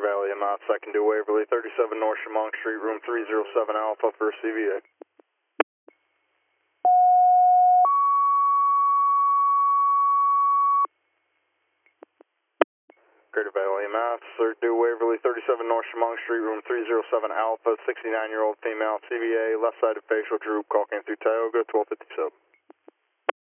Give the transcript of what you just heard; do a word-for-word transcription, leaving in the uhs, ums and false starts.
Valley M A S, second to Waverly, thirty-seven North Chemung Street, room three oh seven Alpha for C V A. Greater Valley M A S, third to Waverly, thirty-seven North Chemung Street, room three oh seven Alpha, sixty-nine-year-old female, C V A, left-sided facial droop, call came through Tioga, twelve fifty-seven.